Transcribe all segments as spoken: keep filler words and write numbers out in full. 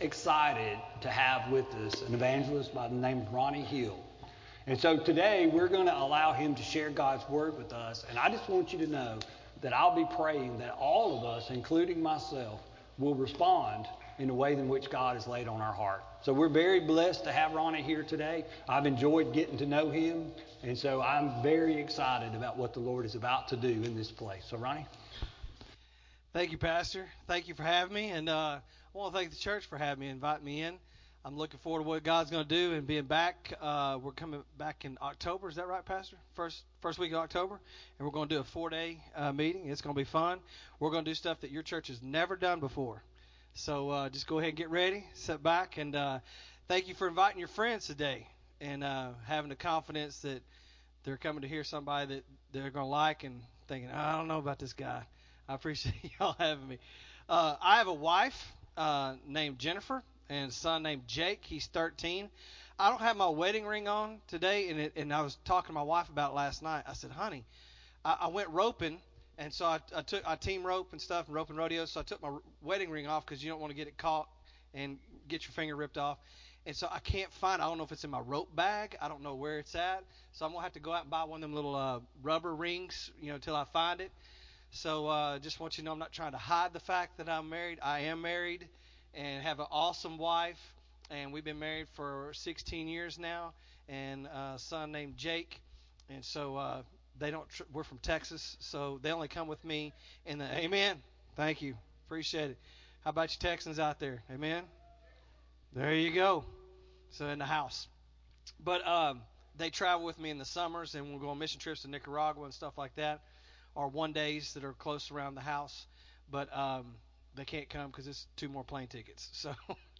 excited to have with us an evangelist by the name of Ronnie Hill. And so today we're going to allow him to share God's word with us. And I just want you to know that I'll be praying that all of us, including myself, will respond in the way in which God has laid on our heart. So we're very blessed to have Ronnie here today. I've enjoyed getting to know him. And so I'm very excited about what the Lord is about to do in this place. So Ronnie? Thank you, Pastor. Thank you for having me. And uh, I want to thank the church for having me, inviting me in. I'm looking forward to what God's going to do and being back. Uh, we're coming back in October. Is that right, Pastor? First first week of October. And we're going to do a four-day uh, meeting. It's going to be fun. We're going to do stuff that your church has never done before. So uh, just go ahead and get ready, sit back, and uh, thank you for inviting your friends today and uh, having the confidence that they're coming to hear somebody that they're going to like and thinking, I don't know about this guy. I appreciate y'all having me. Uh, I have a wife uh, named Jennifer and a son named Jake. He's thirteen. I don't have my wedding ring on today, and it, and I was talking to my wife about it last night. I said, honey, I, I went roping, and so I, I took I team rope and stuff and roping rodeos, so I took my wedding ring off because you don't want to get it caught and get your finger ripped off. And so I can't find it. I don't know if it's in my rope bag. I don't know where it's at. So I'm going to have to go out and buy one of them little uh, rubber rings, you know, until I find it. So uh, just want you to know I'm not trying to hide the fact that I'm married. I am married and have an awesome wife. And we've been married for sixteen years now. And a son named Jake. And so uh, they don't. Tr- we're from Texas, so they only come with me in the. Amen. Thank you. Appreciate it. How about you Texans out there? Amen. There you go. So in the house. But um, they travel with me in the summers, and we'll go on mission trips to Nicaragua and stuff like that, or one days that are close around the house. But um, they can't come because it's two more plane tickets. So,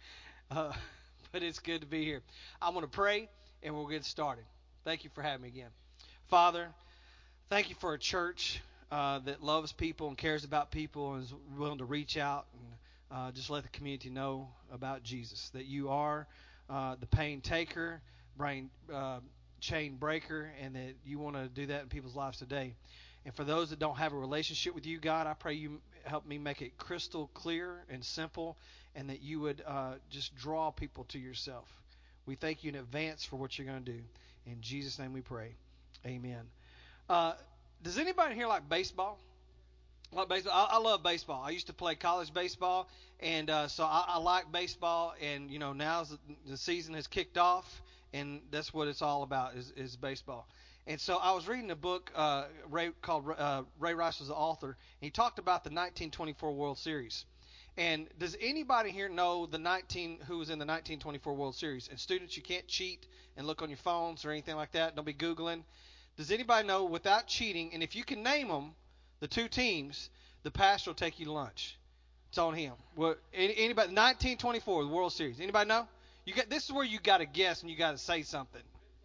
uh, but it's good to be here. I'm going to pray, and we'll get started. Thank you for having me again. Father, thank you for a church uh, that loves people and cares about people and is willing to reach out and uh, just let the community know about Jesus, that you are uh, the pain taker, brain uh, chain breaker, and that you want to do that in people's lives today. And for those that don't have a relationship with you, God, I pray you help me make it crystal clear and simple, and that you would uh, just draw people to yourself. We thank you in advance for what you're going to do. In Jesus' name we pray. Amen. Uh, does anybody here like baseball? Like baseball? I, I love baseball. I used to play college baseball, and uh, so I, I like baseball. And you know, now the, the season has kicked off, and that's what it's all about is, is baseball. And so I was reading a book uh, Ray, called uh, Ray Rice was the author, and he talked about the nineteen twenty-four World Series. And does anybody here know the nineteen who was in the nineteen twenty-four World Series? And students, you can't cheat and look on your phones or anything like that. Don't be Googling. Does anybody know without cheating? And if you can name them, the two teams, the pastor will take you to lunch. It's on him. Well, any, anybody? nineteen twenty-four, the World Series. Anybody know? You got this is where you got to guess and you got to say something.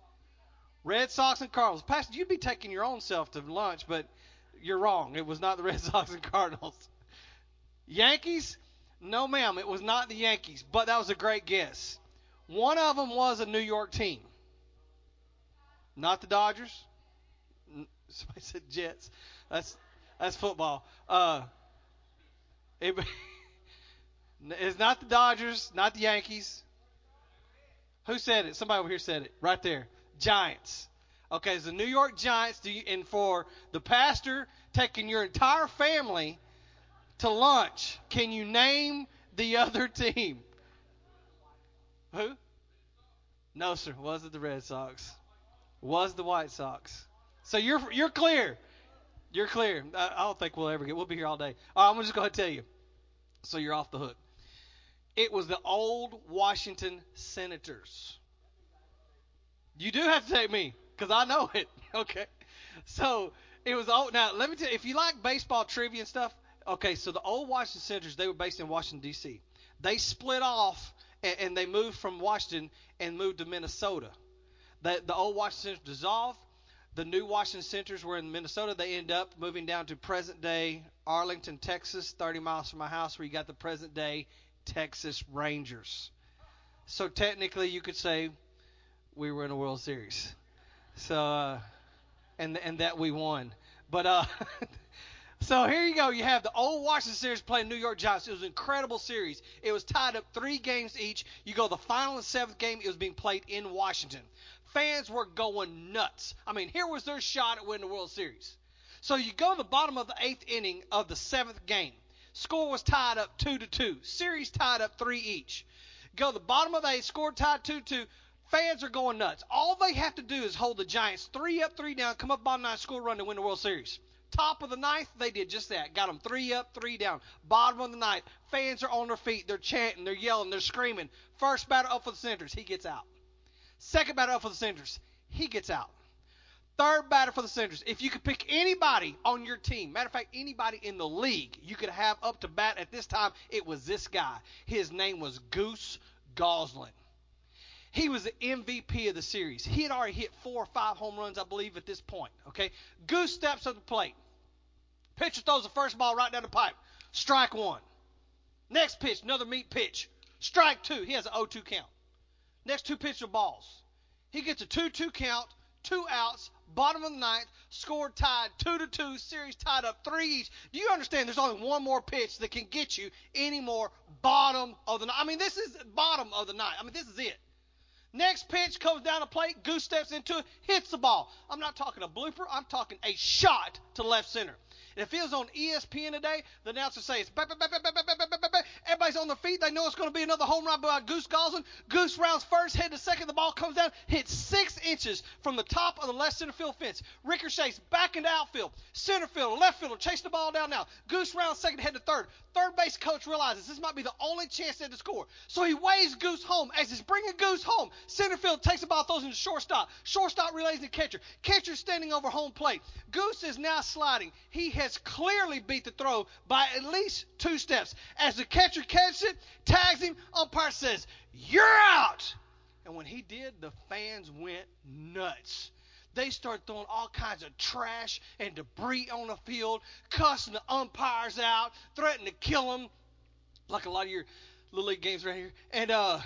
Red Sox and Cardinals. Pastor, you'd be taking your own self to lunch, but you're wrong. It was not the Red Sox and Cardinals. Yankees? No, ma'am. It was not the Yankees, but that was a great guess. One of them was a New York team. Not the Dodgers. Somebody said Jets. That's that's football. Uh, it, it's not the Dodgers, not the Yankees. Who said it? Somebody over here said it. Right there. Giants. Okay, it's the New York Giants. Do you, and for the pastor taking your entire family to lunch, can you name the other team? Who? No, sir. Was it the Red Sox? Was the White Sox? So you're you're clear. You're clear. I, I don't think we'll ever get. We'll be here all day. All right, I'm just going to tell you. So you're off the hook. It was the old Washington Senators. You do have to take me because I know it. Okay. So it was old. Now let me tell you, if you like baseball trivia and stuff. Okay, so the old Washington Senators, they were based in Washington D C. They split off and, and they moved from Washington and moved to Minnesota. The, the old Washington Senators dissolved. The new Washington Senators were in Minnesota. They end up moving down to present-day Arlington, Texas, thirty miles from my house, where you got the present-day Texas Rangers. So technically, you could say we were in a World Series. So, uh, and and that we won. But uh, So here you go. You have the old Washington series playing New York Giants. It was an incredible series. It was tied up three games each. You go to the final and seventh game. It was being played in Washington. Fans were going nuts. I mean, here was their shot at winning the World Series. So you go to the bottom of the eighth inning of the seventh game. Score was tied up two to two. Series tied up three each. Go to the bottom of the eighth. Score tied two to two. Fans are going nuts. All they have to do is hold the Giants three up, three down, come up bottom nine, score run to win the World Series. Top of the ninth, they did just that. Got them three up, three down. Bottom of the ninth, fans are on their feet. They're chanting, they're yelling, they're screaming. First batter up for the Senators, he gets out. Second batter up for the Senators, he gets out. Third batter for the Senators. If you could pick anybody on your team, matter of fact, anybody in the league you could have up to bat at this time, it was this guy. His name was Goose Goslin. He was the M V P of the series. He had already hit four or five home runs, I believe, at this point. Okay, Goose steps up the plate. Pitcher throws the first ball right down the pipe. Strike one. Next pitch, another meat pitch. Strike two. He has an oh two count. Next two pitches are balls. He gets a two two count, two outs, bottom of the ninth, score tied two to two, series tied up three each. Do you understand there's only one more pitch that can get you any more bottom of the ninth? I mean, this is bottom of the ninth. I mean, this is it. Next pitch comes down the plate. Goose steps into it, hits the ball. I'm not talking a blooper. I'm talking a shot to left center. And if it was on E S P N today, the announcer says, bah, bah, bah, bah, bah, bah, bah, bah, bah. Everybody's on their feet. They know it's going to be another home run by Goose Goslin. Goose rounds first, head to second. The ball comes down, hits six inches from the top of the left center field fence. Ricochets back into outfield. Center fielder, left fielder, chase the ball down now. Goose rounds second, head to third. Third base coach realizes this might be the only chance they had to score. So he waves Goose home. As he's bringing Goose home, center field takes the ball, throws it to shortstop. Shortstop relays to catcher. Catcher standing over home plate. Goose is now sliding. He has clearly beat the throw by at least two steps. As the catcher catches it, tags him, umpire says, "You're out!" And when he did, the fans went nuts. They started throwing all kinds of trash and debris on the field, cussing the umpires out, threatening to kill them, like a lot of your Little League games right here. And uh,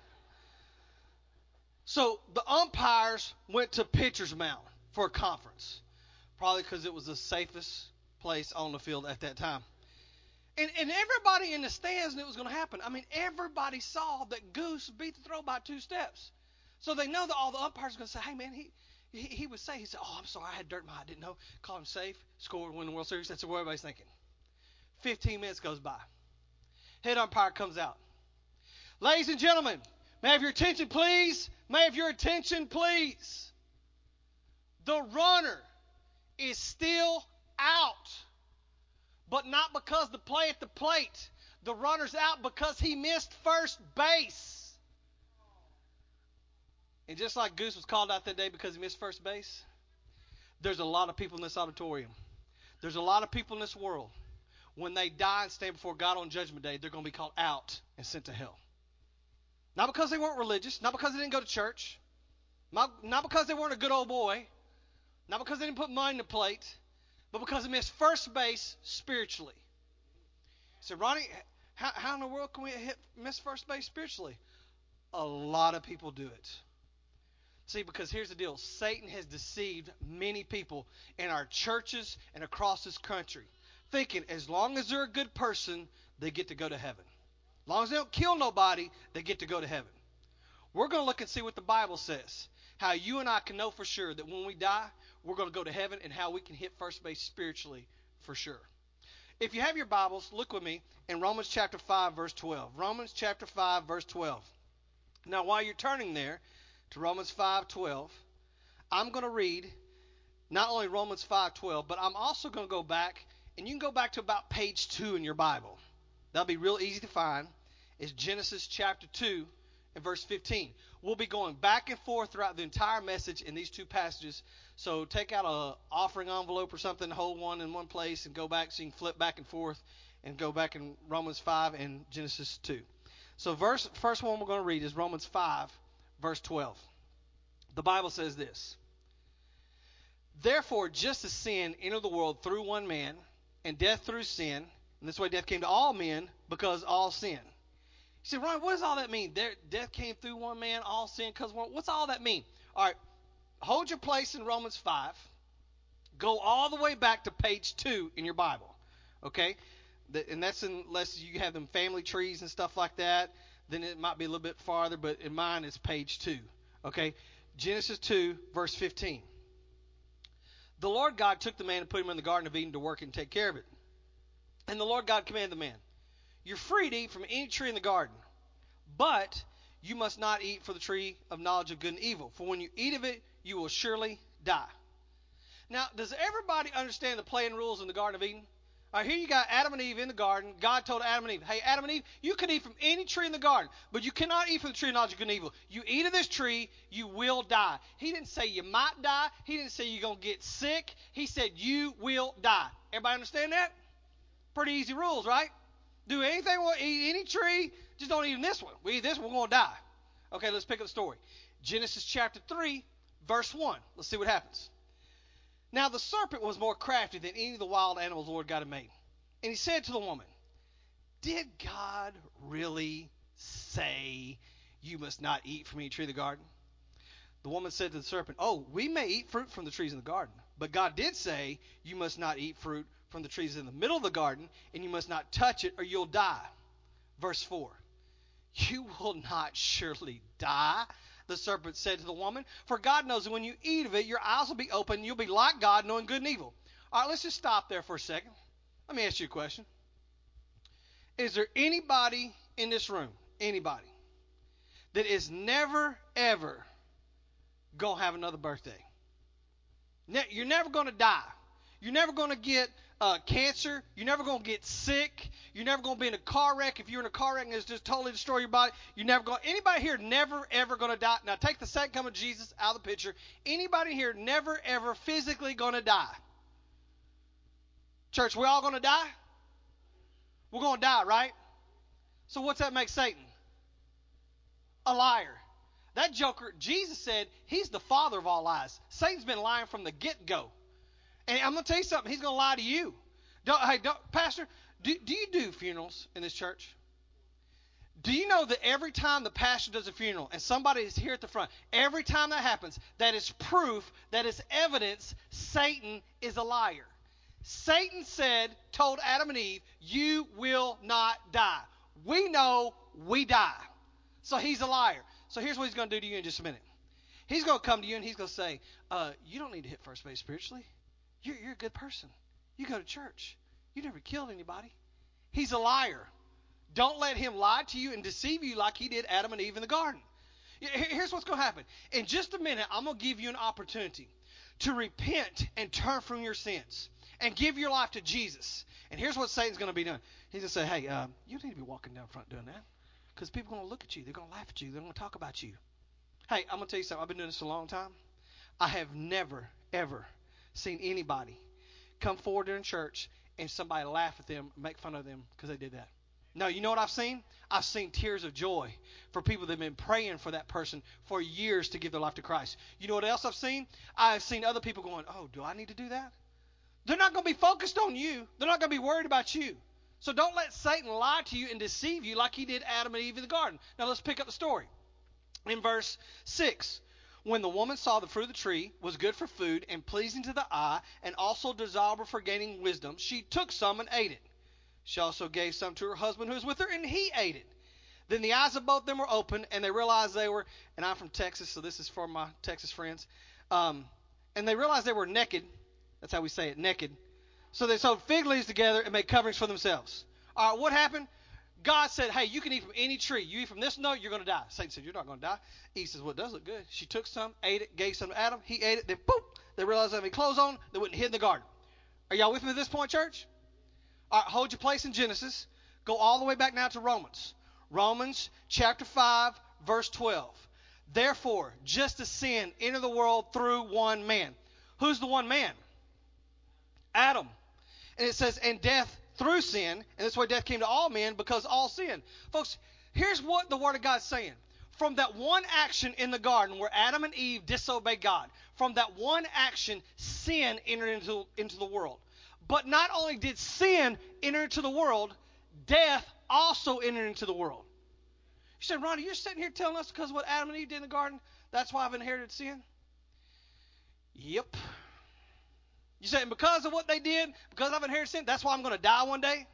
so the umpires went to pitcher's mound for a conference, probably because it was the safest place on the field at that time. And, and everybody in the stands knew it was going to happen. I mean, everybody saw that Goose beat the throw by two steps. So they know that all the umpires are going to say, hey, man, he, he he would say, he said, oh, I'm sorry, I had dirt in my eye. I didn't know. Called him safe, scored, win the World Series. That's what everybody's thinking. fifteen minutes goes by. Head umpire comes out. Ladies and gentlemen, may I have your attention, please? May I have your attention, please? The runner is still out. But not because the play at the plate. The runner's out because he missed first base. And just like Goose was called out that day because he missed first base, there's a lot of people in this auditorium. There's a lot of people in this world. When they die and stand before God on Judgment Day, they're going to be called out and sent to hell. Not because they weren't religious. Not because they didn't go to church. Not, not because they weren't a good old boy. Not because they didn't put money in the plate. But because they missed first base spiritually. So, Ronnie, how, how in the world can we hit, miss first base spiritually? A lot of people do it. See, because here's the deal. Satan has deceived many people in our churches and across this country, thinking as long as they're a good person, they get to go to heaven. As long as they don't kill nobody, they get to go to heaven. We're going to look and see what the Bible says. How you and I can know for sure that when we die, we're going to go to heaven, and how we can hit first base spiritually for sure. If you have your Bibles, look with me in Romans chapter five, verse twelve. Romans chapter five, verse twelve. Now, while you're turning there to Romans five twelve, I'm going to read not only Romans five twelve, but I'm also going to go back, and you can go back to about page two in your Bible. That'll be real easy to find. It's Genesis chapter two and verse fifteen. We'll be going back and forth throughout the entire message in these two passages. So take out an offering envelope or something, hold one in one place, and go back so you can flip back and forth and go back in Romans five and Genesis two. So verse first one we're going to read is Romans five, verse twelve. The Bible says this. Therefore, just as sin entered the world through one man, and death through sin, and this way death came to all men because all sin. You say, Ron, what does all that mean? There, death came through one man, all sin because one. What's all that mean? All right, hold your place in Romans five. Go all the way back to page two in your Bible. Okay? And that's unless you have them family trees and stuff like that. Then it might be a little bit farther, but in mine it's page two. Okay? Genesis two, verse fifteen. The Lord God took the man and put him in the Garden of Eden to work and take care of it. And the Lord God commanded the man, you're free to eat from any tree in the garden, but you must not eat from the tree of knowledge of good and evil. For when you eat of it, you will surely die. Now, does everybody understand the playing rules in the Garden of Eden? All right, here you got Adam and Eve in the garden. God told Adam and Eve, hey, Adam and Eve, you can eat from any tree in the garden, but you cannot eat from the tree of knowledge of good and evil. You eat of this tree, you will die. He didn't say you might die. He didn't say you're going to get sick. He said you will die. Everybody understand that? Pretty easy rules, right? Do anything, we'll eat any tree, just don't eat in this one. We eat this one, we're going to die. Okay, let's pick up the story. Genesis chapter three, verse one. Let's see what happens. Now the serpent was more crafty than any of the wild animals the Lord God had made. And he said to the woman, did God really say you must not eat from any tree of the garden? The woman said to the serpent, oh, we may eat fruit from the trees in the garden, but God did say you must not eat fruit from the trees in the middle of the garden, and you must not touch it or you'll die. Verse four, you will not surely die, the serpent said to the woman, for God knows that when you eat of it, your eyes will be open, and you'll be like God, knowing good and evil. All right, let's just stop there for a second. Let me ask you a question. Is there anybody in this room, anybody, that is never, ever going to have another birthday? Ne- you're never going to die. You're never going to get uh, cancer. You're never going to get sick. You're never going to be in a car wreck. If you're in a car wreck and it's just totally destroy your body, you're never going. Anybody here never ever going to die? Now take the second coming of Jesus out of the picture. Anybody here never ever physically going to die? Church, we all going to die? We're going to die, right? So what's that make Satan? A liar. That joker, Jesus said, he's the father of all lies. Satan's been lying from the get-go. And I'm going to tell you something. He's going to lie to you. Don't, hey, don't, Pastor, do, do you do funerals in this church? Do you know that every time the pastor does a funeral and somebody is here at the front, every time that happens, that is proof, that is evidence Satan is a liar. Satan said, told Adam and Eve, you will not die. We know we die. So he's a liar. So here's what he's going to do to you in just a minute. He's going to come to you and he's going to say, uh, you don't need to hit first base spiritually. You're, you're a good person. You go to church. You never killed anybody. He's a liar. Don't let him lie to you and deceive you like he did Adam and Eve in the garden. Here's what's going to happen. In just a minute, I'm going to give you an opportunity to repent and turn from your sins and give your life to Jesus. And here's what Satan's going to be doing. He's going to say, hey, um, you need to be walking down front doing that because people are going to look at you. They're going to laugh at you. They're going to talk about you. Hey, I'm going to tell you something. I've been doing this a long time. I have never, ever seen anybody come forward during church and somebody laugh at them, make fun of them because they did that. No, you know what I've seen? I've seen tears of joy for people that have been praying for that person for years to give their life to Christ. You know what else I've seen? I've seen other people going, oh, do I need to do that? They're not going to be focused on you. They're not going to be worried about you. So don't let Satan lie to you and deceive you like he did Adam and Eve in the garden. Now let's pick up the story. In verse six, when the woman saw the fruit of the tree was good for food and pleasing to the eye and also desirable for gaining wisdom, she took some and ate it. She also gave some to her husband who was with her, and he ate it. Then the eyes of both of them were open, and they realized they were, and I'm from Texas, so this is for my Texas friends, um, and they realized they were naked. That's how we say it, naked. So they sewed fig leaves together and made coverings for themselves. All right, what happened? God said, hey, you can eat from any tree. You eat from this nut, you're going to die. Satan said, you're not going to die. Eve says, well, it does look good. She took some, ate it, gave some to Adam. He ate it. Then, boop, they realized they had any clothes on. They went and hid in the garden. Are y'all with me at this point, church? All right, hold your place in Genesis. Go all the way back now to Romans. Romans chapter five, verse twelve. Therefore, just as sin entered the world through one man. Who's the one man? Adam. And it says, and death through sin. And that's why death came to all men because all sin. Folks, here's what the Word of God's saying. From that one action in the garden where Adam and Eve disobeyed God, from that one action, sin entered into, into the world. But not only did sin enter into the world, death also entered into the world. You said, Ronnie, you're sitting here telling us because of what Adam and Eve did in the garden, that's why I've inherited sin? Yep. You say, and because of what they did, because I've inherited sin, that's why I'm going to die one day?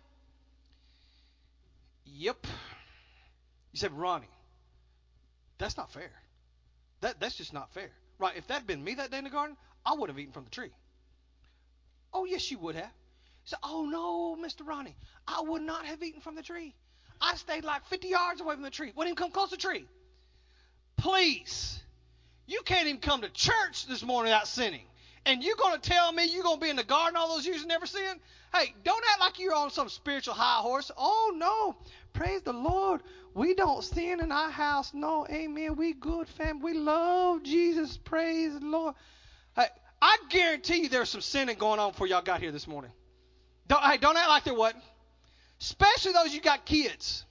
Yep. You said, Ronnie, that's not fair. That That's just not fair. Right, if that had been me that day in the garden, I would have eaten from the tree. Oh, yes, you would have. So, oh, no, Mister Ronnie, I would not have eaten from the tree. I stayed like fifty yards away from the tree. Wouldn't even come close to the tree. Please, you can't even come to church this morning without sinning. And you're going to tell me you're going to be in the garden all those years and never sin? Hey, don't act like you're on some spiritual high horse. Oh, no. Praise the Lord. We don't sin in our house. No, amen. We good family. We love Jesus. Praise the Lord. Hey, I guarantee you there's some sinning going on before y'all got here this morning. Don't, hey, don't act like there wasn't. Especially those you got kids.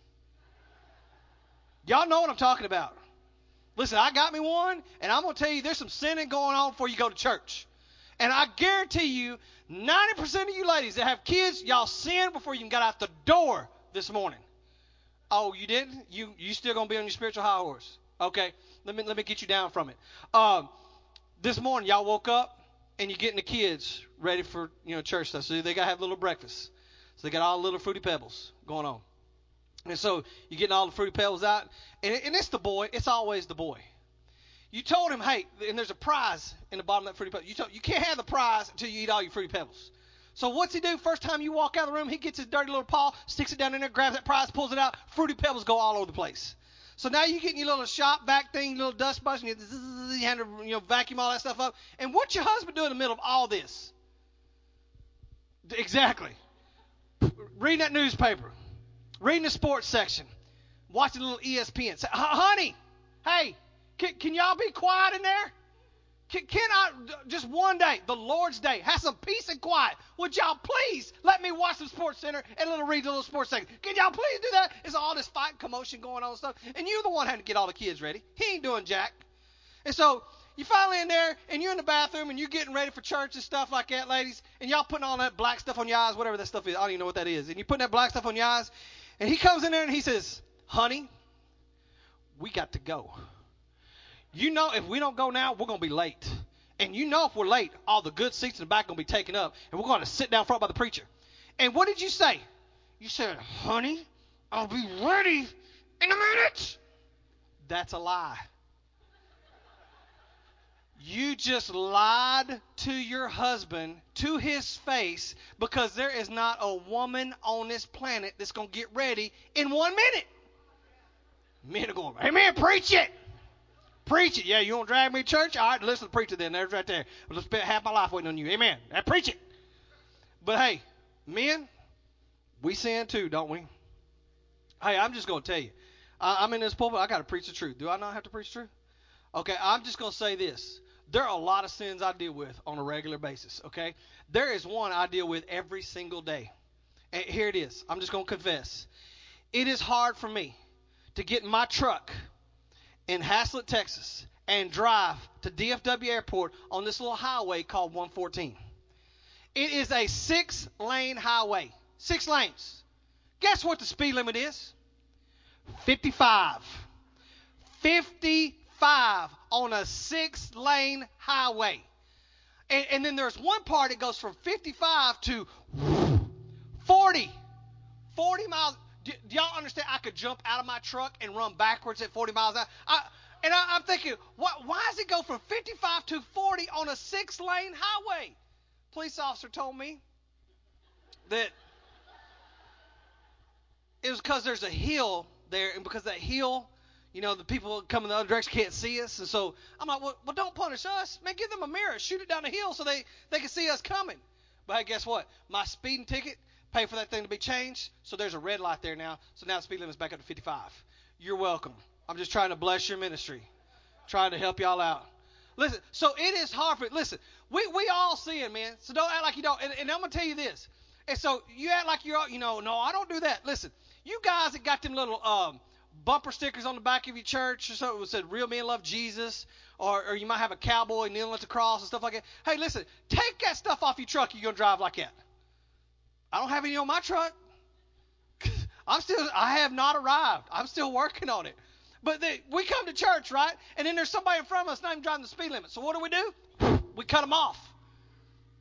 Y'all know what I'm talking about. Listen, I got me one, and I'm going to tell you there's some sinning going on before you go to church. And I guarantee you, ninety percent of you ladies that have kids, y'all sinned before you even got out the door this morning. Oh, you didn't? You you still going to be on your spiritual high horse? Okay, let me let me get you down from it. Um, this morning, y'all woke up, and you're getting the kids ready for, you know, church stuff. So they got to have a little breakfast. So they got all the little Fruity Pebbles going on. And so you're getting all the Fruity Pebbles out. And, and it's the boy. It's always the boy. You told him, hey, and there's a prize in the bottom of that Fruity Pebbles. You, told, you can't have the prize until you eat all your Fruity Pebbles. So what's he do? First time you walk out of the room, he gets his dirty little paw, sticks it down in there, grabs that prize, pulls it out. Fruity Pebbles go all over the place. So now you're getting your little shop vac thing, your little dust brush, and you, you have to, you know, vacuum all that stuff up. And what's your husband do in the middle of all this? Exactly. Reading that newspaper. Reading the sports section. Watching a little E S P N. Say, honey, hey, can, can y'all be quiet in there? Can, can I, just one day, the Lord's day, have some peace and quiet? Would y'all please let me watch the Sports Center and a little read the little sports section? Can y'all please do that? There's all this fight, commotion going on and stuff. And you're the one having to get all the kids ready. He ain't doing jack. And so you finally in there, and you're in the bathroom, and you're getting ready for church and stuff like that, ladies. And y'all putting all that black stuff on your eyes, whatever that stuff is. I don't even know what that is. And you're putting that black stuff on your eyes. And he comes in there, and he says, honey, we got to go. You know, if we don't go now, we're going to be late. And you know if we're late, all the good seats in the back are going to be taken up. And we're going to sit down front by the preacher. And what did you say? You said, honey, I'll be ready in a minute. That's a lie. You just lied to your husband, to his face, because there is not a woman on this planet that's going to get ready in one minute. Men are going, amen, preach it. Preach it. Yeah, you want to drag me to church? All right, listen to the preacher then. There's right there. I'll just spend half my life waiting on you. Amen. Now, preach it. But hey, men, we sin too, don't we? Hey, I'm just going to tell you. I, I'm in this pulpit. I got to preach the truth. Do I not have to preach the truth? Okay, I'm just going to say this. There are a lot of sins I deal with on a regular basis, okay? There is one I deal with every single day. And here it is. I'm just going to confess. It is hard for me to get in my truck in Haslett, Texas, and drive to D F W Airport on this little highway called one fourteen. It is a six-lane highway. Six lanes. Guess what the speed limit is? fifty-five. fifty-five on a six-lane highway. And, and then there's one part that goes from fifty-five to forty. forty miles. Do, do y'all understand? I could jump out of my truck and run backwards at forty miles an hour. I, and I, I'm thinking, what, why does it go from fifty-five to forty on a six-lane highway? Police officer told me that it was because there's a hill there, and because that hill, you know, the people coming the other direction can't see us. And so I'm like, well, well, don't punish us. Man, give them a mirror. Shoot it down the hill so they, they can see us coming. But hey, guess what? My speeding ticket, pay for that thing to be changed. So there's a red light there now. So now the speed limit's back up to fifty-five. You're welcome. I'm just trying to bless your ministry. Trying to help y'all out. Listen, so it is hard for, listen, we, we all sin, man. So don't act like you don't. And, and I'm going to tell you this. And so you act like you're, you know, no, I don't do that. Listen, you guys that got them little um, bumper stickers on the back of your church or something that said, real men love Jesus, or, or you might have a cowboy kneeling at the cross and stuff like that. Hey, listen, take that stuff off your truck. You're going to drive like that. I don't have any on my truck. I'm still, I have not arrived. I'm still working on it. But they, we come to church, right? And then there's somebody in front of us not even driving the speed limit. So what do we do? We cut them off.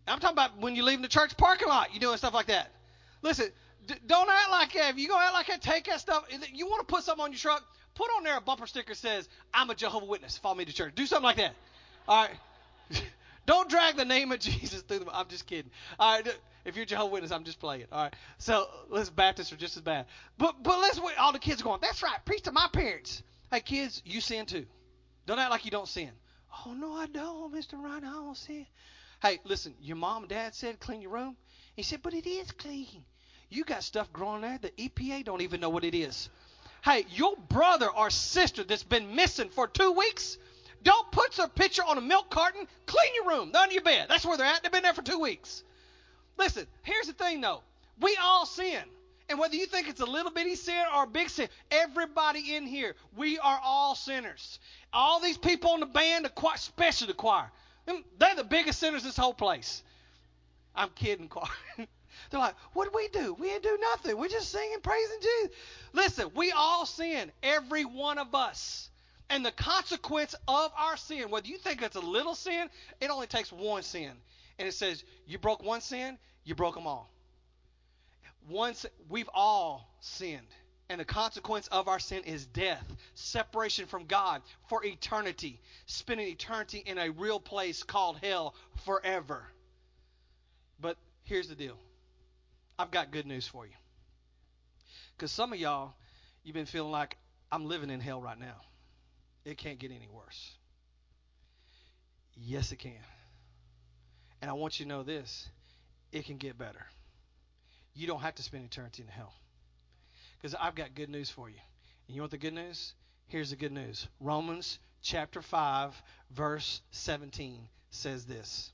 I'm talking about when you leave the church parking lot, you doing stuff like that. Listen, d- don't act like that. If you're going to act like that, take that stuff. You want to put something on your truck, put on there a bumper sticker that says, I'm a Jehovah's Witness. Follow me to church. Do something like that. All right? Don't drag the name of Jesus through the... I'm just kidding. All right? If you're Jehovah's Witness, I'm just playing. All right? So, listen, Baptists are just as bad. But, but let's wait. All the kids are going, that's right. Preach to my parents. Hey, kids, you sin too. Don't act like you don't sin. Oh, no, I don't, Mister Ryan. I don't sin. Hey, listen, your mom and dad said clean your room. He said, but it is clean. You got stuff growing there. The E P A don't even know what it is. Hey, your brother or sister that's been missing for two weeks, don't put their picture on a milk carton. Clean your room. They're under your bed. That's where they're at. They've been there for two weeks. Listen, here's the thing, though. We all sin. And whether you think it's a little bitty sin or a big sin, everybody in here, we are all sinners. All these people in the band, the choir, especially the choir, they're the biggest sinners in this whole place. I'm kidding, choir. They're like, what did we do? We didn't do nothing. We're just singing, praising Jesus. Listen, we all sin, every one of us. And the consequence of our sin, whether you think it's a little sin, it only takes one sin. And it says, you broke one sin, you broke them all. Once we've all sinned. And the consequence of our sin is death, separation from God for eternity, spending eternity in a real place called hell forever. But here's the deal. I've got good news for you. Because some of y'all, you've been feeling like, I'm living in hell right now. It can't get any worse. Yes, it can. And I want you to know this. It can get better. You don't have to spend eternity in hell. Because I've got good news for you. And you want the good news? Here's the good news. Romans chapter five, verse seventeen says this.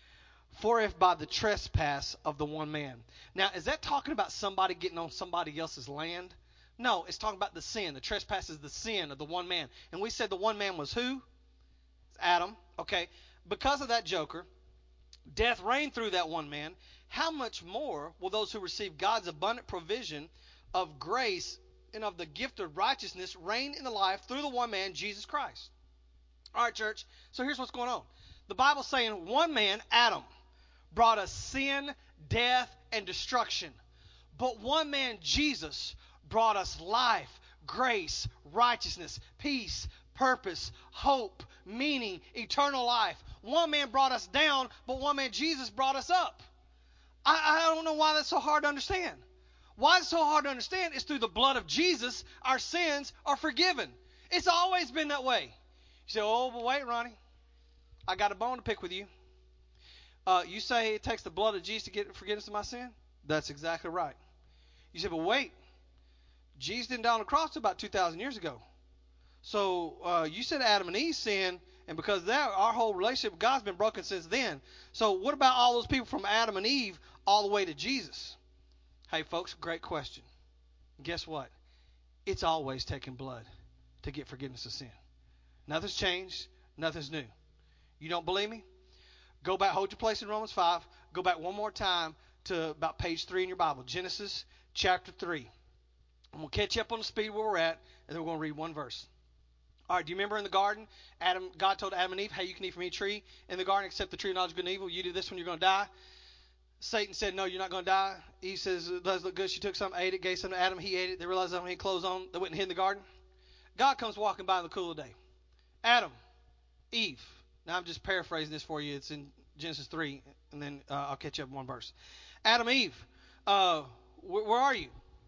For if by the trespass of the one man. Now, is that talking about somebody getting on somebody else's land? No, it's talking about the sin. The trespass is the sin of the one man. And we said the one man was who? It's Adam. Okay. Because of that joker, death reigned through that one man. How much more will those who receive God's abundant provision of grace and of the gift of righteousness reign in the life through the one man, Jesus Christ? All right, church. So here's what's going on. The Bible's saying one man, Adam, brought us sin, death, and destruction. But one man, Jesus, brought us life, grace, righteousness, peace, purpose, hope, meaning, eternal life. One man brought us down, but one man, Jesus, brought us up. I, I don't know why that's so hard to understand. Why it's so hard to understand is through the blood of Jesus, our sins are forgiven. It's always been that way. You say, oh, but wait, Ronnie, I got a bone to pick with you. Uh, you say it takes the blood of Jesus to get forgiveness of my sin? That's exactly right. You say, but wait, Jesus didn't die on the cross about two thousand years ago. So uh, you said Adam and Eve sinned, and because of that, our whole relationship with God's been broken since then. So what about all those people from Adam and Eve all the way to Jesus? Hey, folks, great question. Guess what? It's always taken blood to get forgiveness of sin. Nothing's changed. Nothing's new. You don't believe me? Go back, hold your place in Romans five. Go back one more time to about page three in your Bible. Genesis chapter three. And we'll catch you up on the speed where we're at, and then we're going to read one verse. All right, do you remember in the garden, Adam, God told Adam and Eve, hey, you can eat from any tree in the garden except the tree of knowledge of good and evil. You do this one, you're going to die. Satan said, no, you're not going to die. Eve says, it does look good. She took some, ate it, gave some to Adam. He ate it. They realized they don't have any clothes on. They went and hid in the garden. God comes walking by in the cool of the day. Adam, Eve. Now, I'm just paraphrasing this for you. It's in Genesis three, and then uh, I'll catch you up in one verse. Adam, Eve, uh, wh- where are you?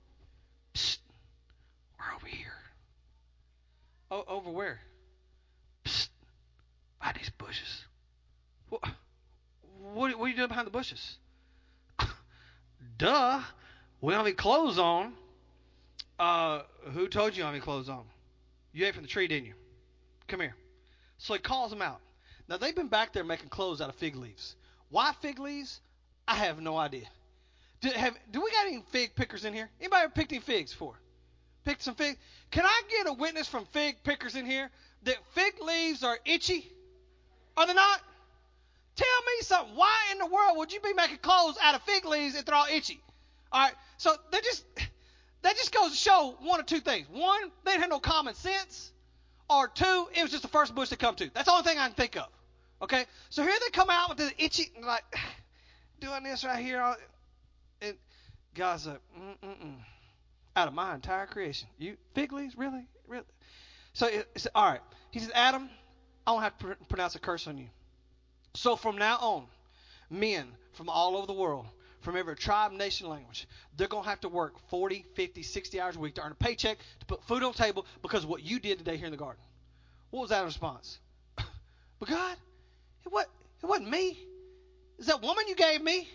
Psst, we're over here. Oh, over where? Psst, by these bushes. What, what, what are you doing behind the bushes? Duh. We don't have any clothes on. Uh, who told you you don't have any clothes on? You ate from the tree, didn't you? Come here. So he calls them out. Now, they've been back there making clothes out of fig leaves. Why fig leaves? I have no idea. Do, have, do we got any fig pickers in here? Anybody ever picked any figs before? Picked some figs? Can I get a witness from fig pickers in here that fig leaves are itchy? Are they not? Tell me something. Why in the world would you be making clothes out of fig leaves if they're all itchy? All right, so they just that just goes to show one or two things. One, they didn't have no common sense. Or two, it was just the first bush to come to. That's the only thing I can think of. Okay? So here they come out with the itchy, like, doing this right here? And God's like, mm-mm-mm. Out of my entire creation. You fig leaves? Really? Really? So it, it's all right. He says, Adam, I don't have to pr- pronounce a curse on you. So from now on, men from all over the world, from every tribe, nation, language, they're going to have to work forty, fifty, sixty hours a week to earn a paycheck, to put food on the table because of what you did today here in the garden. What was Adam's response? But God, it, what, it wasn't me. It's that woman you gave me.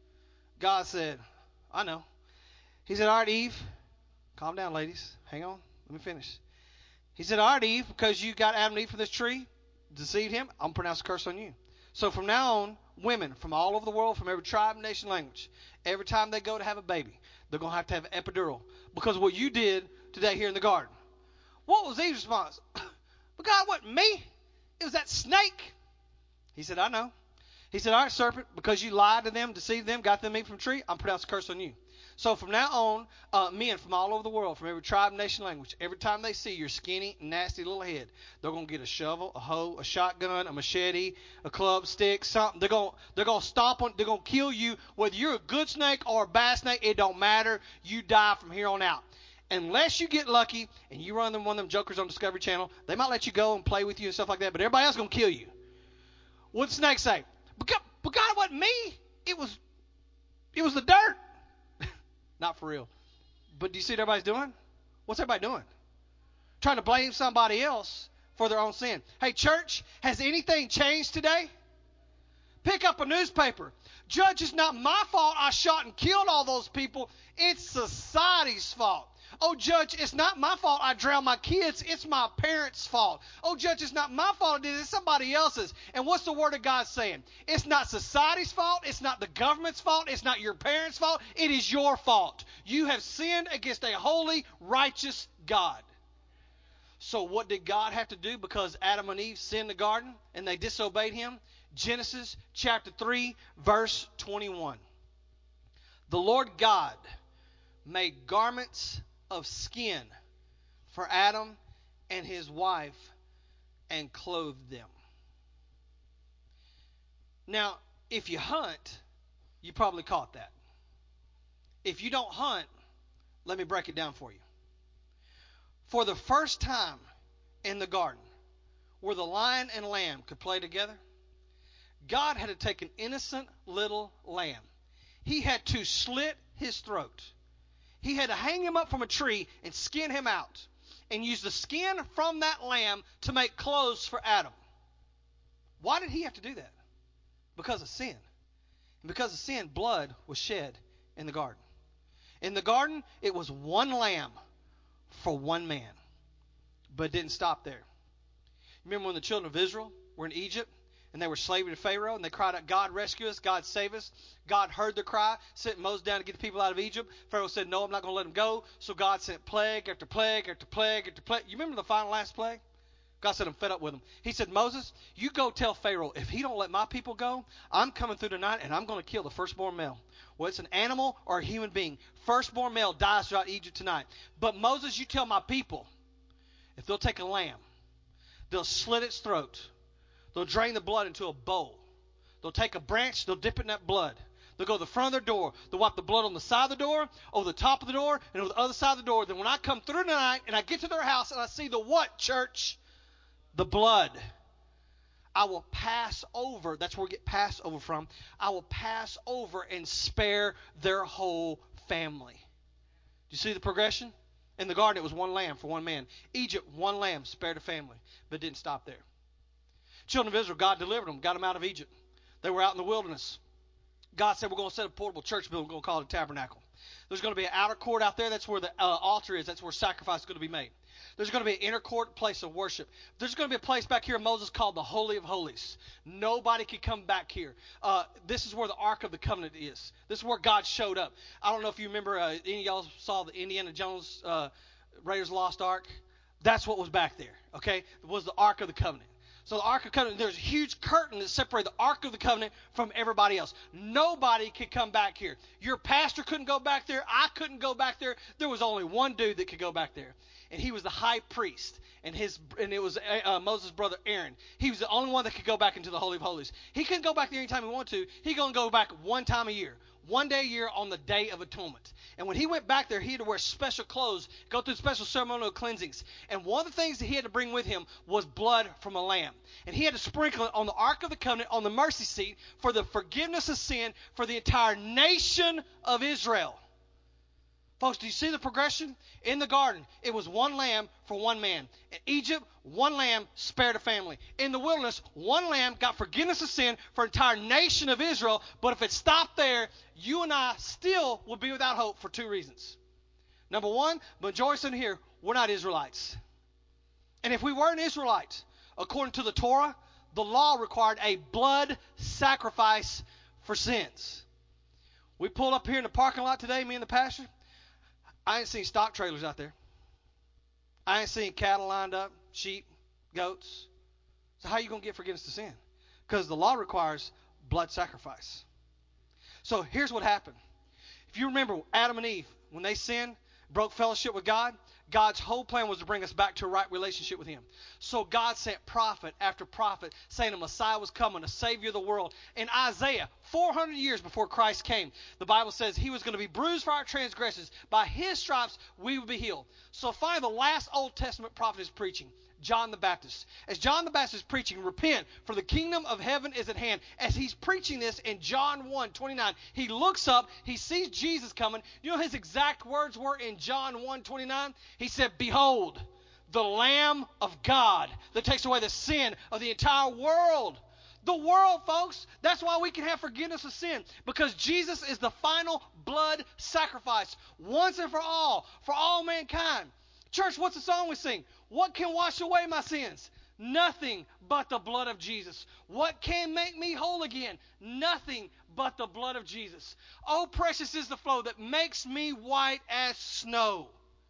God said, I know. He said, all right, Eve. Calm down, ladies. Hang on. Let me finish. He said, all right, Eve, because you got Adam and Eve from this tree, deceived him, I'm going to pronounce a curse on you. So from now on, women from all over the world, from every tribe, nation, language, every time they go to have a baby, they're going to have to have an epidural because of what you did today here in the garden. What was Eve's response? But God, it wasn't me. It was that snake. He said, I know. He said, all right, serpent, because you lied to them, deceived them, got them to eat from the tree, I'm pronouncing a curse on you. So from now on, uh, men from all over the world, from every tribe, nation, language, every time they see your skinny, nasty little head, they're going to get a shovel, a hoe, a shotgun, a machete, a club, stick, something. They're going they're going to stomp on, they're going to kill you. Whether you're a good snake or a bad snake, it don't matter. You die from here on out. Unless you get lucky and you run them one of them jokers on Discovery Channel, they might let you go and play with you and stuff like that, but everybody else is going to kill you. What'd the snake say? But God, but God, it wasn't me. It was, it was the dirt. Not for real. But do you see what everybody's doing? What's everybody doing? Trying to blame somebody else for their own sin. Hey, church, has anything changed today? Pick up a newspaper. Judge, it's not my fault I shot and killed all those people. It's society's fault. Oh, Judge, it's not my fault I drowned my kids. It's my parents' fault. Oh, Judge, it's not my fault I did it. It's somebody else's. And what's the Word of God saying? It's not society's fault. It's not the government's fault. It's not your parents' fault. It is your fault. You have sinned against a holy, righteous God. So what did God have to do because Adam and Eve sinned in the garden and they disobeyed him? Genesis chapter three, verse twenty-one. The Lord God made garments of skin for Adam and his wife and clothed them. Now, if you hunt, you probably caught that. If you don't hunt, let me break it down for you. For the first time in the garden, where the lion and lamb could play together, God had to take an innocent little lamb. He had to slit his throat. He had to hang him up from a tree and skin him out and use the skin from that lamb to make clothes for Adam. Why did he have to do that? Because of sin. And because of sin, blood was shed in the garden. In the garden, it was one lamb for one man. But it didn't stop there. Remember when the children of Israel were in Egypt and they were slavery to Pharaoh and they cried out, God rescue us, God save us. God heard their cry, sent Moses down to get the people out of Egypt. Pharaoh said, no, I'm not going to let them go. So God sent plague after plague after plague after plague. You remember the final last plague? God said, I'm fed up with them. He said, Moses, you go tell Pharaoh, if he don't let my people go, I'm coming through tonight and I'm going to kill the firstborn male. Well, it's an animal or a human being. Firstborn male dies throughout Egypt tonight. But Moses, you tell my people, if they'll take a lamb, they'll slit its throat. They'll drain the blood into a bowl. They'll take a branch. They'll dip it in that blood. They'll go to the front of their door. They'll wipe the blood on the side of the door, over the top of the door, and over the other side of the door. Then when I come through tonight and I get to their house and I see the what, church? The blood. I will pass over. That's where we get Passover from. I will pass over and spare their whole family. Do you see the progression? In the garden, it was one lamb for one man. Egypt, one lamb spared a family. But it didn't stop there. Children of Israel, God delivered them, got them out of Egypt. They were out in the wilderness. God said, we're going to set a portable church building. We're going to call it a tabernacle. There's going to be an outer court out there. That's where the uh, altar is. That's where sacrifice is going to be made. There's going to be an inner court place of worship. There's going to be a place back here in Moses called the Holy of Holies. Nobody can come back here. Uh, this is where the Ark of the Covenant is. This is where God showed up. I don't know if you remember, uh, any of y'all saw the Indiana Jones uh, Raiders Lost Ark. That's what was back there, okay? It was the Ark of the Covenant. So the Ark of the Covenant, there's a huge curtain that separated the Ark of the Covenant from everybody else. Nobody could come back here. Your pastor couldn't go back there. I couldn't go back there. There was only one dude that could go back there, and he was the high priest, and his and it was uh, Moses' brother Aaron. He was the only one that could go back into the Holy of Holies. He couldn't go back there anytime he wanted to. He going to go back one time a year. One day a year on the Day of Atonement. And when he went back there, he had to wear special clothes, go through special ceremonial cleansings. And one of the things that he had to bring with him was blood from a lamb. And he had to sprinkle it on the Ark of the Covenant, on the mercy seat, for the forgiveness of sin for the entire nation of Israel. Folks, do you see the progression? In the garden, it was one lamb for one man. In Egypt, one lamb spared a family. In the wilderness, one lamb got forgiveness of sin for an entire nation of Israel. But if it stopped there, you and I still would be without hope for two reasons. Number one, majority in here, we're not Israelites. And if we weren't Israelites, according to the Torah, the law required a blood sacrifice for sins. We pulled up here in the parking lot today, me and the pastor. I ain't seen stock trailers out there. I ain't seen cattle lined up, sheep, goats. So how are you going to get forgiveness of sin? Because the law requires blood sacrifice. So here's what happened. If you remember Adam and Eve, when they sinned, broke fellowship with God, God's whole plan was to bring us back to a right relationship with him. So God sent prophet after prophet saying a Messiah was coming, a Savior of the world. In Isaiah, four hundred years before Christ came, the Bible says he was going to be bruised for our transgressions. By his stripes we would be healed. So finally the last Old Testament prophet is preaching, John the Baptist. As John the Baptist is preaching, repent, for the kingdom of heaven is at hand. As he's preaching this in John one twenty-nine, he looks up, he sees Jesus coming. You know his exact words were in John one twenty-nine? He said, behold, the Lamb of God that takes away the sin of the entire world. The world, folks. That's why we can have forgiveness of sin, because Jesus is the final blood sacrifice once and for all, for all mankind. Church, what's the song we sing? What can wash away my sins? Nothing but the blood of Jesus. What can make me whole again? Nothing but the blood of Jesus. Oh, precious is the flow that makes me white as snow.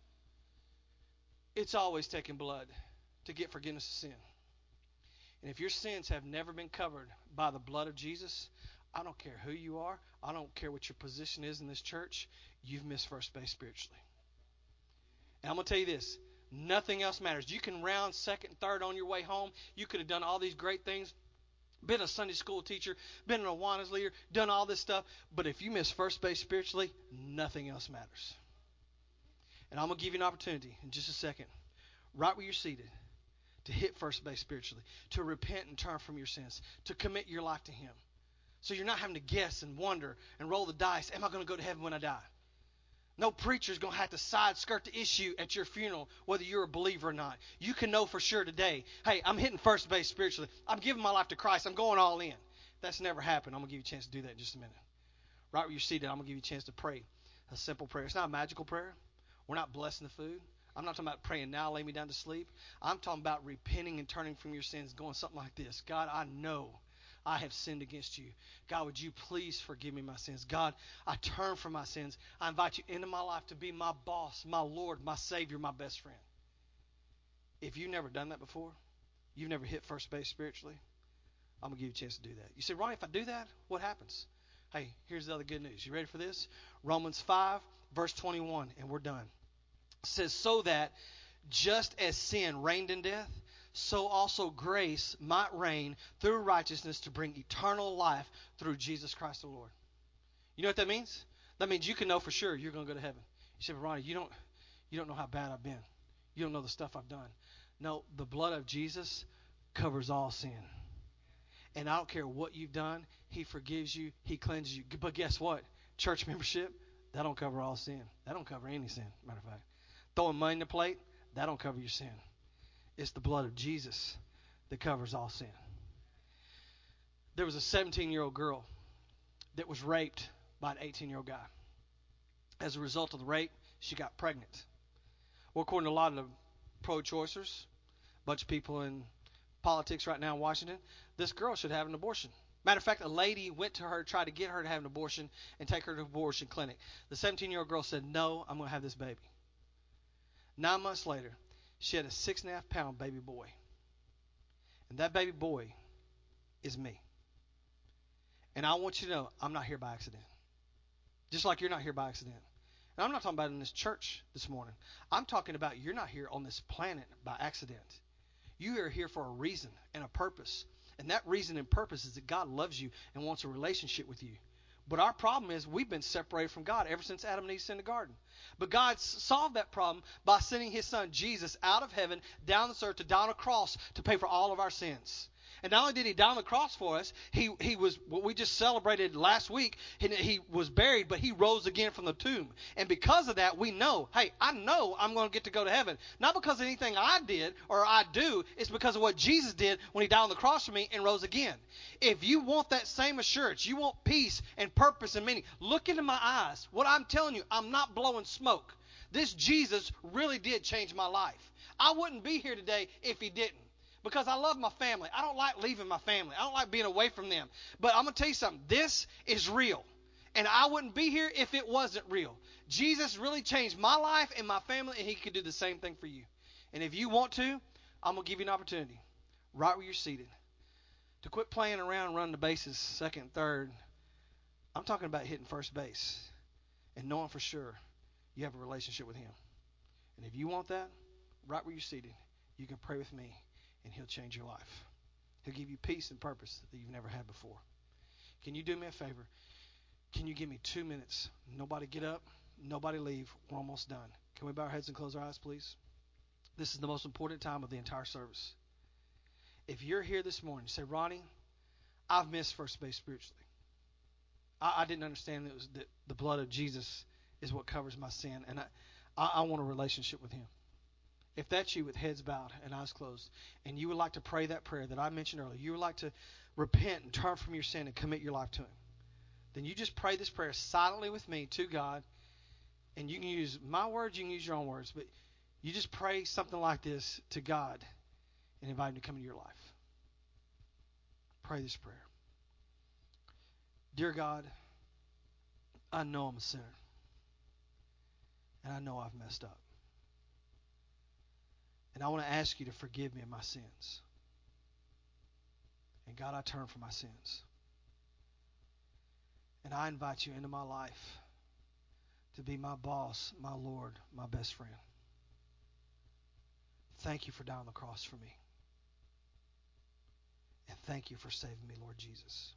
It's always taking blood to get forgiveness of sin. And if your sins have never been covered by the blood of Jesus, I don't care who you are. I don't care what your position is in this church. You've missed first base spiritually. And I'm going to tell you this. Nothing else matters. You can round second and third on your way home. You could have done all these great things. Been a Sunday school teacher. Been an Awanas leader. Done all this stuff. But if you miss first base spiritually, nothing else matters. And I'm going to give you an opportunity in just a second, right where you're seated, to hit first base spiritually, to repent and turn from your sins, to commit your life to him. So you're not having to guess and wonder and roll the dice. Am I going to go to heaven when I die? No preacher's going to have to side skirt the issue at your funeral, whether you're a believer or not. You can know for sure today, hey, I'm hitting first base spiritually. I'm giving my life to Christ. I'm going all in. If that's never happened, I'm going to give you a chance to do that in just a minute. Right where you're seated, I'm going to give you a chance to pray a simple prayer. It's not a magical prayer. We're not blessing the food. I'm not talking about praying now, lay me down to sleep. I'm talking about repenting and turning from your sins, going something like this. God, I know I have sinned against you. God, would you please forgive me my sins? God, I turn from my sins. I invite you into my life to be my boss, my Lord, my Savior, my best friend. If you've never done that before, you've never hit first base spiritually, I'm going to give you a chance to do that. You say, Ronnie, if I do that, what happens? Hey, here's the other good news. You ready for this? Romans five, verse twenty-one, and we're done. It says, so that just as sin reigned in death, so also grace might reign through righteousness to bring eternal life through Jesus Christ the Lord. You know what that means? That means you can know for sure you're going to go to heaven. You say, Ronnie, you don't, you don't know how bad I've been. You don't know the stuff I've done. No, the blood of Jesus covers all sin. And I don't care what you've done. He forgives you. He cleanses you. But guess what? Church membership, that don't cover all sin. That don't cover any sin, matter of fact. Throwing money in the plate, that don't cover your sin. It's the blood of Jesus that covers all sin. There was a seventeen-year-old girl that was raped by an eighteen-year-old guy. As a result of the rape, she got pregnant. Well, according to a lot of the pro-choicers, a bunch of people in politics right now in Washington, this girl should have an abortion. Matter of fact, a lady went to her, tried to get her to have an abortion and take her to an abortion clinic. The seventeen-year-old girl said, no, I'm going to have this baby. Nine months later, she had a six and a half pound baby boy. And that baby boy is me. And I want you to know I'm not here by accident. Just like you're not here by accident. And I'm not talking about in this church this morning. I'm talking about you're not here on this planet by accident. You are here for a reason and a purpose. And that reason and purpose is that God loves you and wants a relationship with you. But our problem is we've been separated from God ever since Adam and Eve sinned in the garden. But God solved that problem by sending his son Jesus out of heaven down this earth to die on a cross to pay for all of our sins. And not only did he die on the cross for us, he, he was what we just celebrated last week. He, he was buried, but he rose again from the tomb. And because of that, we know, hey, I know I'm going to get to go to heaven. Not because of anything I did or I do. It's because of what Jesus did when he died on the cross for me and rose again. If you want that same assurance, you want peace and purpose and meaning, look into my eyes. What I'm telling you, I'm not blowing smoke. This Jesus really did change my life. I wouldn't be here today if he didn't. Because I love my family. I don't like leaving my family. I don't like being away from them. But I'm going to tell you something. This is real. And I wouldn't be here if it wasn't real. Jesus really changed my life and my family, and he could do the same thing for you. And if you want to, I'm going to give you an opportunity, right where you're seated, to quit playing around running the bases second, third. I'm talking about hitting first base and knowing for sure you have a relationship with him. And if you want that, right where you're seated, you can pray with me. And he'll change your life. He'll give you peace and purpose that you've never had before. Can you do me a favor? Can you give me two minutes? Nobody get up. Nobody leave. We're almost done. Can we bow our heads and close our eyes, please? This is the most important time of the entire service. If you're here this morning, say, Ronnie, I've missed first base spiritually. I, I didn't understand that, it was that the blood of Jesus is what covers my sin. And I, I, I want a relationship with him. If that's you with heads bowed and eyes closed, and you would like to pray that prayer that I mentioned earlier, you would like to repent and turn from your sin and commit your life to him, then you just pray this prayer silently with me to God. And you can use my words, you can use your own words, but you just pray something like this to God and invite him to come into your life. Pray this prayer. Dear God, I know I'm a sinner, and I know I've messed up. And I want to ask you to forgive me of my sins. And God, I turn from my sins. And I invite you into my life to be my boss, my Lord, my best friend. Thank you for dying on the cross for me. And thank you for saving me, Lord Jesus.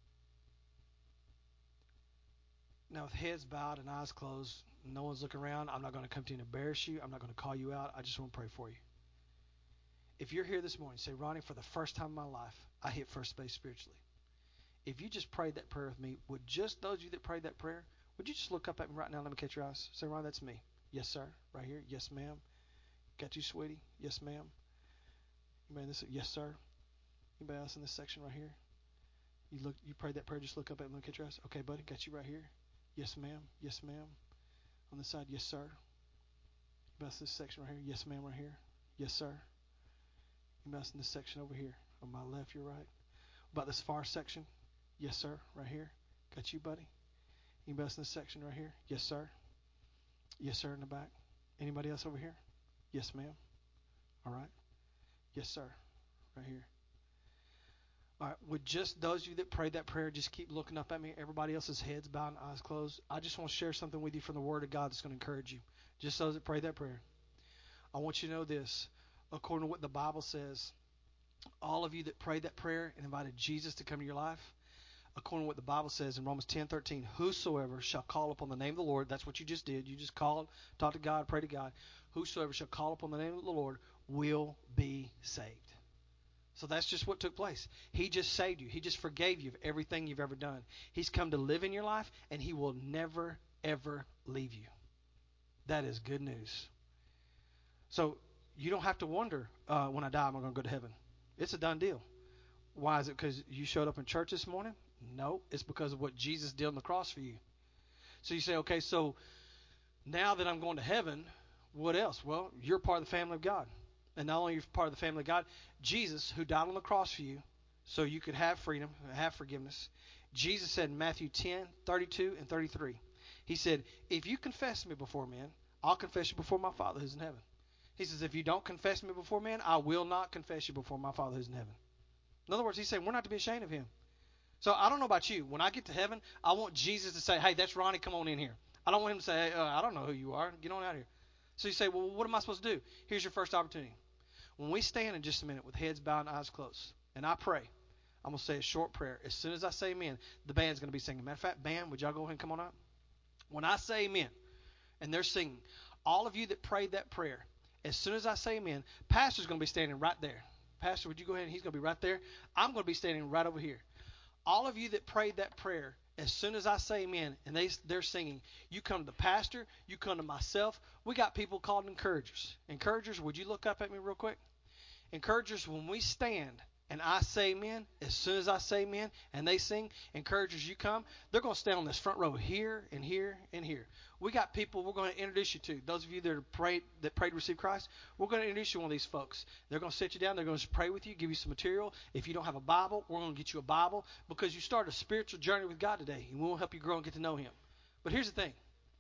Now, with heads bowed and eyes closed, no one's looking around, I'm not going to come to you and embarrass you. I'm not going to call you out. I just want to pray for you. If you're here this morning, say, Ronnie, for the first time in my life, I hit first base spiritually. If you just prayed that prayer with me, would just those of you that prayed that prayer, would you just look up at me right now? Let me catch your eyes. Say, Ronnie, that's me. Yes, sir. Right here. Yes, ma'am. Got you, sweetie. Yes, ma'am. Anybody in this? Yes, sir. Anybody else in this section right here? You look. You prayed that prayer. Just look up at me. Look at your eyes. Okay, buddy. Got you right here. Yes, ma'am. Yes, ma'am. On this side. Yes, sir. Anybody else in this section right here? Yes, ma'am. Right here. Yes, sir. Anybody else in this section over here? On my left, your right. About this far section? Yes, sir. Right here. Got you, buddy. Anybody else in this section right here? Yes, sir. Yes, sir. In the back. Anybody else over here? Yes, ma'am. All right. Yes, sir. Right here. All right. Would just those of you that prayed that prayer just keep looking up at me? Everybody else's heads bowed and eyes closed. I just want to share something with you from the Word of God that's going to encourage you. Just those that prayed that prayer. I want you to know this. According to what the Bible says, all of you that prayed that prayer and invited Jesus to come to your life, according to what the Bible says in Romans ten thirteen, whosoever shall call upon the name of the Lord, that's what you just did. You just called, talked to God, prayed to God. Whosoever shall call upon the name of the Lord will be saved. So that's just what took place. He just saved you. He just forgave you of everything you've ever done. He's come to live in your life, and he will never, ever leave you. That is good news. So you don't have to wonder, uh, when I die, am I going to go to heaven? It's a done deal. Why is it? Because you showed up in church this morning? No, it's because of what Jesus did on the cross for you. So you say, okay, so now that I'm going to heaven, what else? Well, you're part of the family of God. And not only are you part of the family of God, Jesus, who died on the cross for you, so you could have freedom, have forgiveness. Jesus said in Matthew ten, thirty-two and thirty-three, he said, if you confess me before men, I'll confess you before my Father who's in heaven. He says, if you don't confess me before men, I will not confess you before my Father who's in heaven. In other words, he's saying we're not to be ashamed of him. So I don't know about you. When I get to heaven, I want Jesus to say, hey, that's Ronnie, come on in here. I don't want him to say, hey, uh, I don't know who you are. Get on out of here. So you say, well, what am I supposed to do? Here's your first opportunity. When we stand in just a minute with heads bowed and eyes closed, and I pray, I'm going to say a short prayer. As soon as I say amen, the band's going to be singing. Matter of fact, band, would y'all go ahead and come on up? When I say amen, and they're singing, all of you that prayed that prayer, as soon as I say amen, Pastor's going to be standing right there. Pastor, would you go ahead and he's going to be right there. I'm going to be standing right over here. All of you that prayed that prayer, as soon as I say amen, and they, they're singing, you come to the pastor, you come to myself. We got people called encouragers. Encouragers, would you look up at me real quick? Encouragers, when we stand and I say amen, as soon as I say amen and they sing, encouragers, you come, they're going to stay on this front row here and here and here. We got people we're going to introduce you to. Those of you that are prayed, that prayed to receive Christ, we're going to introduce you to one of these folks. They're going to sit you down. They're going to pray with you, give you some material. If you don't have a Bible, we're going to get you a Bible because you start a spiritual journey with God today, and we'll help you grow and get to know him. But here's the thing.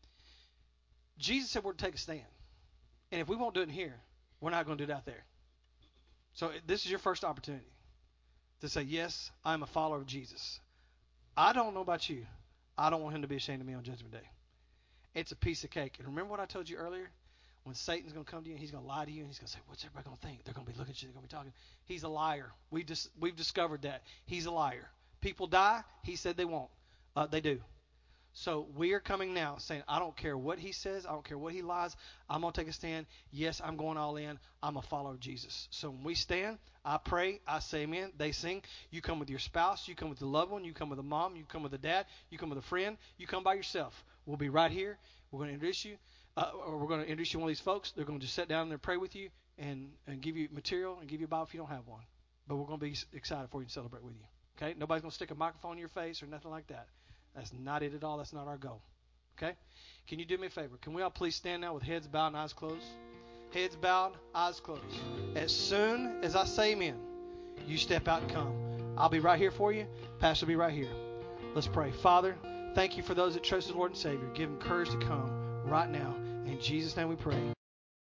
Jesus said we're to take a stand. And if we won't do it in here, we're not going to do it out there. So this is your first opportunity to say, yes, I'm a follower of Jesus. I don't know about you. I don't want him to be ashamed of me on Judgment Day. It's a piece of cake. And remember what I told you earlier? When Satan's going to come to you and he's going to lie to you and he's going to say, what's everybody going to think? They're going to be looking at you. They're going to be talking. He's a liar. We just, we've discovered that. He's a liar. People die. He said they won't. Uh, they do. So we are coming now saying, I don't care what he says. I don't care what he lies. I'm going to take a stand. Yes, I'm going all in. I'm a follower of Jesus. So when we stand, I pray, I say amen. They sing. You come with your spouse. You come with the loved one. You come with a mom. You come with a dad. You come with a friend. You come by yourself. We'll be right here. We're going to introduce you. Uh, or we're going to introduce you to one of these folks. They're going to just sit down there and pray with you and, and give you material and give you a Bible if you don't have one. But we're going to be excited for you and celebrate with you. Okay? Nobody's going to stick a microphone in your face or nothing like that. That's not it at all. That's not our goal. Okay? Can you do me a favor? Can we all please stand now with heads bowed and eyes closed? Heads bowed, eyes closed. As soon as I say amen, you step out and come. I'll be right here for you. Pastor will be right here. Let's pray. Father, thank you for those that trust the Lord and Savior. Give them courage to come right now. In Jesus' name we pray.